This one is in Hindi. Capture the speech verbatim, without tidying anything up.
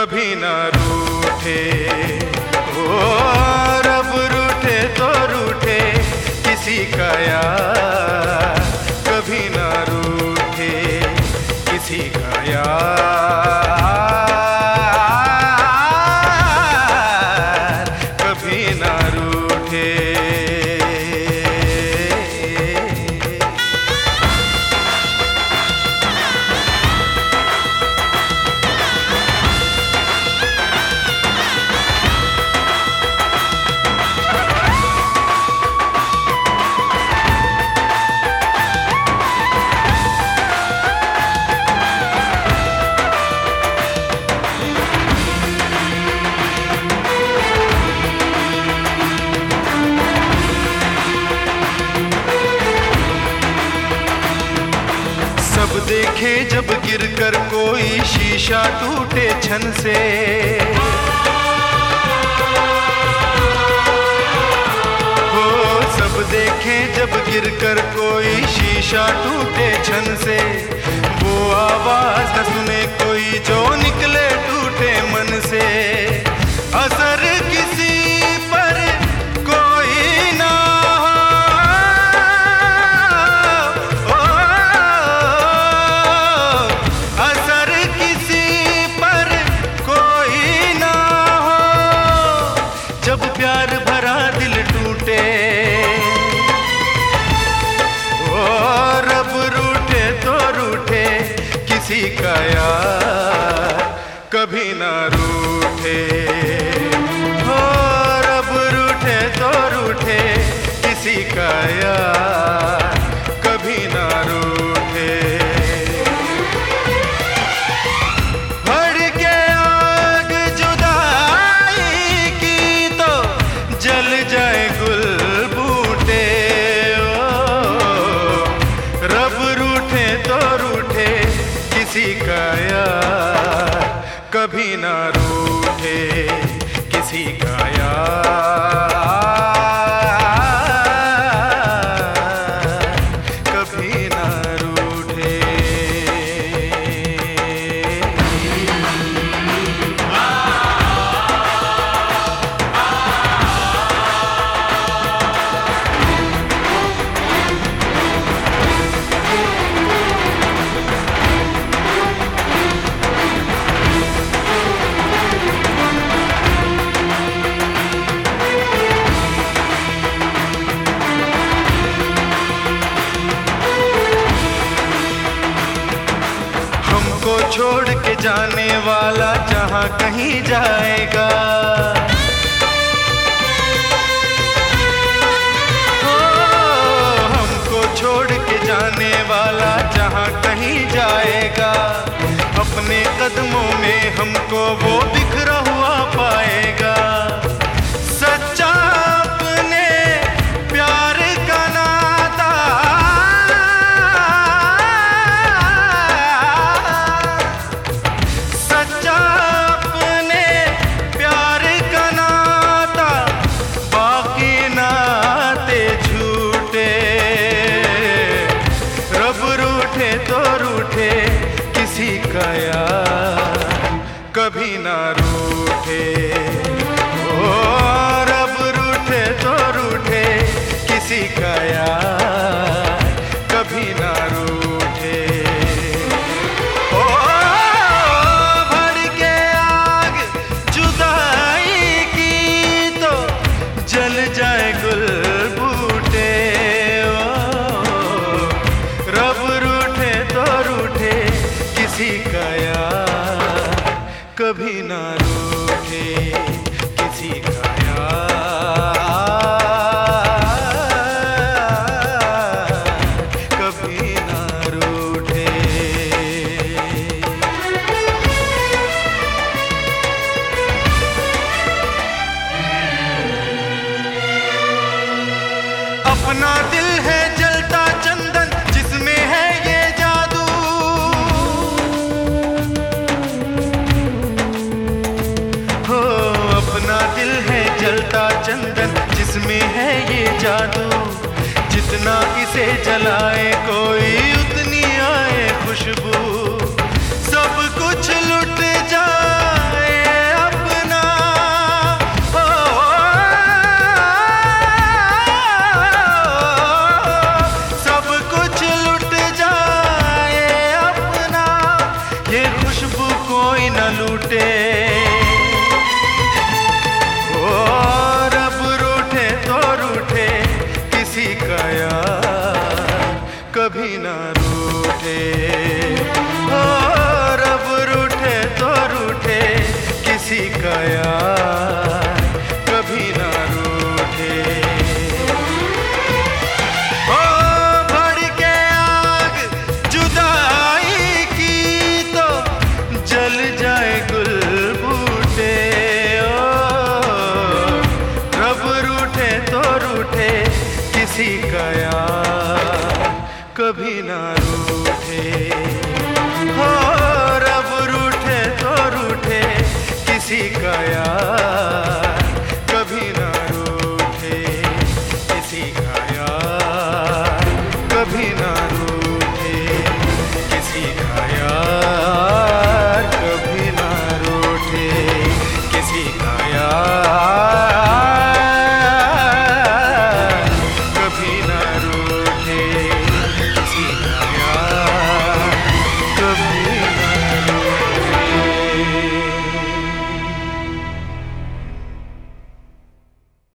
कभी ना रूठे। ओ रब रूठे तो रूठे किसी का यार, कभी ना रूठे किसी का यार, कभी ना रूठे। सब देखे जब गिरकर कोई शीशा टूटे छन से, हो सब देखे जब गिरकर कोई शीशा टूटे छन से, वो आवाज न सुने कोई जो निकले टूटे मन से। असर किसी पर कोई ना प्यार भरा दिल टूटे, ओ रब रूठे तो रूठे किसी का यार, कभी ना रूठे। ओ रब रूठे तो रूठे किसी का यार, कभी ना रूठे। जल जाए गुल बूटे, ओ रब रूठे तो रूठे किसी का यार, कभी ना रूठे किसी का यार, कभी ना रूठे। को छोड़ के जाने वाला जहां कहीं जाएगा, हो हमको छोड़ के जाने वाला जहां कहीं जाएगा, अपने कदमों में हमको वो बिखरा हुआ पाएगा। सच्चा अपने प्यार का नाता, तो रूठे किसी का यार, कभी ना रूठे। ओ रब रूठे तो रूठे किसी का यार, कभी ना रूठे। ओ भड़के आग जुदाई की तो जल जाए गुल बूटे, रब रूठे तो रूठे किसी का यार, कभी ना रूठे किसी का यार, कभी ना रूठे। अपना दिल है जलता चंदन जिसमें है ये जादू, हो अपना दिल है जलता चंदन जिसमें है ये जादू। जितना इसे जलाए कोई उतनी आए खुशबू, सब कुछ लुट जाए कभी ना रूठे। ओ रब रूठे तो रूठे, किसी का यार कभी ना रूठे। ओ भड़के आग जुदाई की तो जल जाए गुल बूटे। ओ रब रूठे तो रूठे, किसी का यार कभी ना रूठे। हो रब रूठे तो रूठे, किसी का यार